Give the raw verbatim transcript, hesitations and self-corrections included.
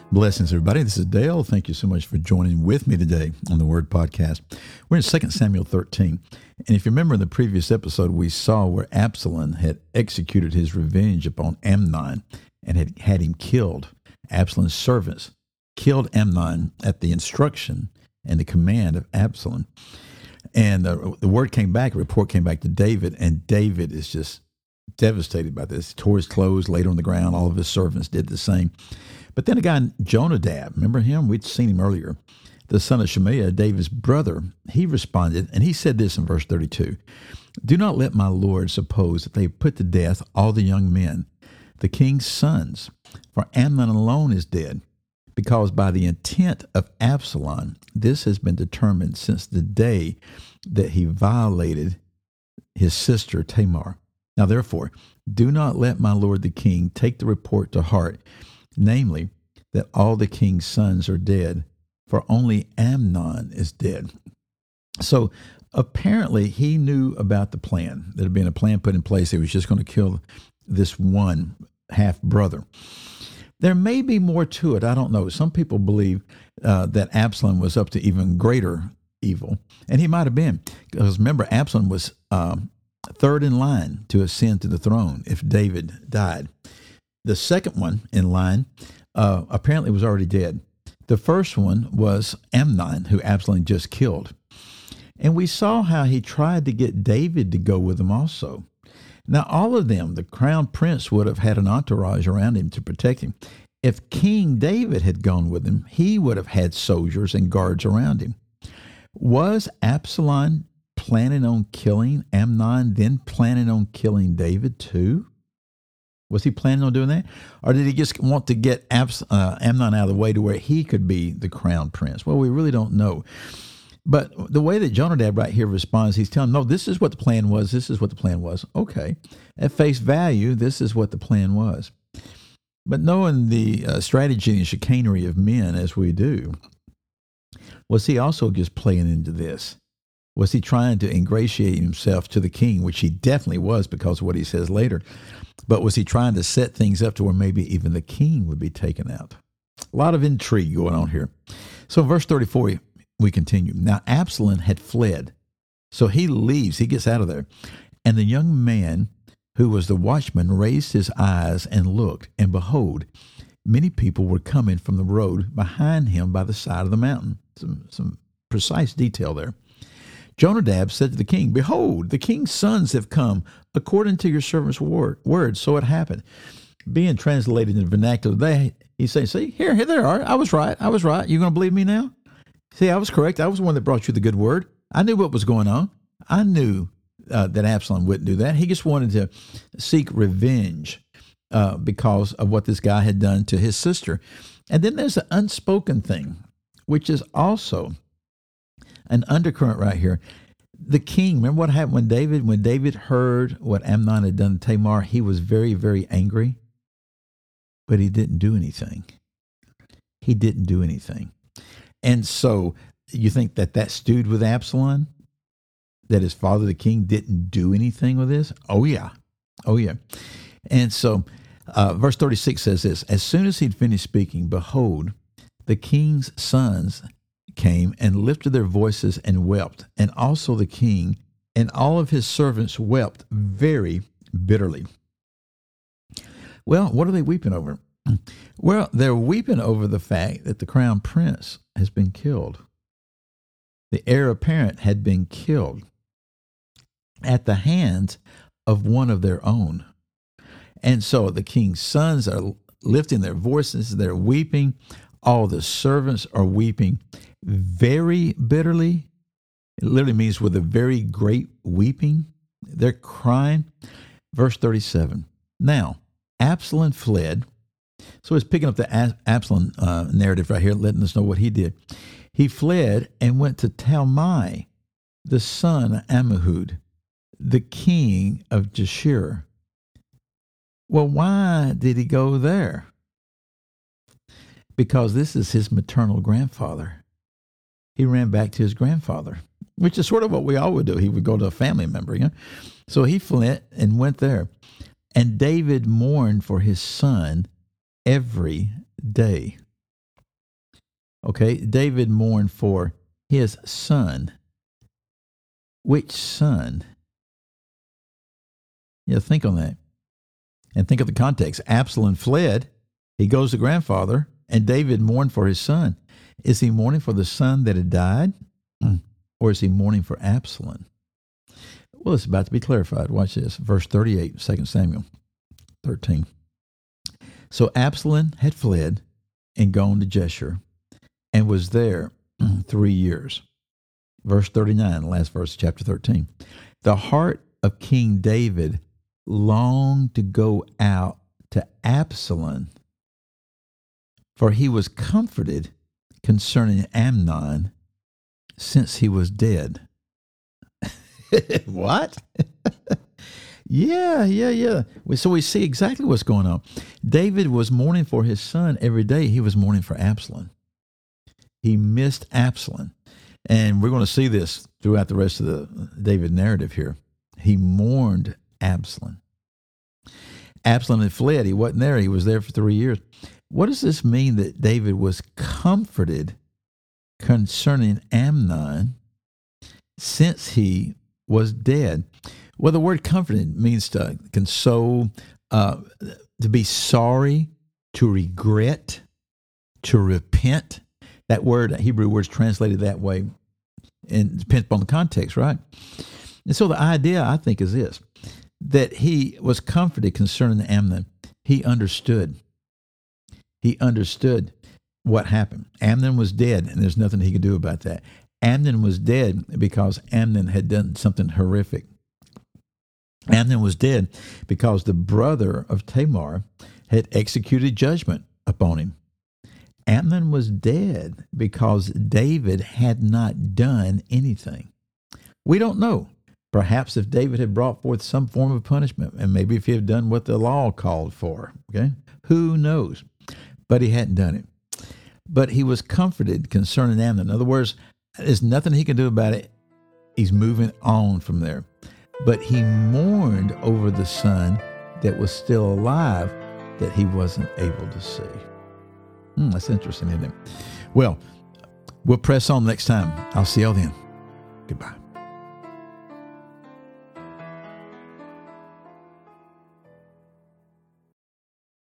Blessings, everybody. This is Dale. Thank you so much for joining with me today on the Word Podcast. We're in Second Samuel thirteen. And if you remember in the previous episode, we saw where Absalom had executed his revenge upon Amnon and had had him killed. Absalom's servants killed Amnon at the instruction and the command of Absalom. And uh, the word came back, a report came back to David, and David is just devastated by this. He tore his clothes, laid on the ground. All of his servants did the same. But then a guy, Jonadab, remember him? We'd seen him earlier. The son of Shemaiah, David's brother, he responded, and he said this in verse thirty-two, "Do not let my lord suppose that they put to death all the young men, the king's sons, for Amnon alone is dead, because by the intent of Absalom, this has been determined since the day that he violated his sister Tamar. Now therefore, do not let my lord the king take the report to heart, namely, that all the king's sons are dead, for only Amnon is dead." So apparently he knew about the plan. There had been a plan put in place. He was just going to kill this one half-brother. There may be more to it. I don't know. Some people believe uh, that Absalom was up to even greater evil, and he might have been. Because remember, Absalom was um, third in line to ascend to the throne if David died. The second one in line uh, apparently was already dead. The first one was Amnon, who Absalom just killed. And we saw how he tried to get David to go with him also. Now, all of them, the crown prince would have had an entourage around him to protect him. If King David had gone with him, he would have had soldiers and guards around him. Was Absalom planning on killing Amnon, then planning on killing David too? Was he planning on doing that? Or did he just want to get Abs- uh, Amnon out of the way to where he could be the crown prince? Well, we really don't know. But the way that Jonadab right here responds, he's telling him, no, this is what the plan was. This is what the plan was. Okay. At face value, this is what the plan was. But knowing the uh, strategy and chicanery of men as we do, was he also just playing into this? Was he trying to ingratiate himself to the king, which he definitely was because of what he says later? But was he trying to set things up to where maybe even the king would be taken out? A lot of intrigue going on here. So verse thirty-four, we continue. Now Absalom had fled. So he leaves, he gets out of there. And the young man who was the watchman raised his eyes and looked, and behold, many people were coming from the road behind him by the side of the mountain. Some, some precise detail there. Jonadab said to the king, "Behold, the king's sons have come, according to your servant's word. word. So it happened." Being translated in vernacular today, he says, see, here, here they are. I was right. I was right. You going to believe me now? See, I was correct. I was the one that brought you the good word. I knew what was going on. I knew uh, that Absalom wouldn't do that. He just wanted to seek revenge uh, because of what this guy had done to his sister. And then there's an unspoken thing, which is also an undercurrent right here. The king, remember what happened when David, when David heard what Amnon had done to Tamar, he was very, very angry, but he didn't do anything. He didn't do anything. And so you think that that stewed with Absalom, that his father, the king, didn't do anything with this? Oh, yeah. Oh, yeah. And so uh, verse thirty-six says this, as soon as he'd finished speaking, behold, the king's sons came and lifted their voices and wept, and also the king and all of his servants wept very bitterly. Well, what are they weeping over? Well, they're weeping over the fact that the crown prince has been killed. The heir apparent had been killed at the hands of one of their own. And so the king's sons are lifting their voices, they're weeping. All the servants are weeping very bitterly. It literally means with a very great weeping. They're crying. Verse thirty-seven. Now, Absalom fled. So he's picking up the Absalom uh, narrative right here, letting us know what he did. He fled and went to Talmai, the son of Ammihud, the king of Geshur. Well, why did he go there? Because this is his maternal grandfather. He ran back to his grandfather, which is sort of what we all would do. He would go to a family member, you know. So he fled and went there. And David mourned for his son every day. Okay, David mourned for his son. Which son? Yeah, think on that. And think of the context. Absalom fled. He goes to grandfather, and David mourned for his son. Is he mourning for the son that had died? Or is he mourning for Absalom? Well, it's about to be clarified. Watch this. Verse thirty-eight, Second Samuel thirteen. So Absalom had fled and gone to Jeshurun and was there three years. Verse thirty-nine, last verse of chapter thirteen. The heart of King David longed to go out to Absalom, for he was comforted concerning Amnon since he was dead. What? yeah, yeah, yeah. So we see exactly what's going on. David was mourning for his son every day. He was mourning for Absalom. He missed Absalom. And we're going to see this throughout the rest of the David narrative here. He mourned Absalom. Absalom had fled. He wasn't there. He was there for three years. What does this mean that David was comforted concerning Amnon since he was dead? Well, the word comforted means to console, uh, to be sorry, to regret, to repent. That word, that Hebrew word, is translated that way, and it depends upon the context, right? And so the idea, I think, is this, that he was comforted concerning Amnon. He understood. He understood what happened. Amnon was dead, and there's nothing he could do about that. Amnon was dead because Amnon had done something horrific. Amnon was dead because the brother of Tamar had executed judgment upon him. Amnon was dead because David had not done anything. We don't know. Perhaps if David had brought forth some form of punishment, and maybe if he had done what the law called for, okay? Who knows? But he hadn't done it. But he was comforted concerning Amnon. In other words, there's nothing he can do about it. He's moving on from there. But he mourned over the son that was still alive that he wasn't able to see. Hmm, that's interesting, isn't it? Well, we'll press on next time. I'll see y'all then. Goodbye.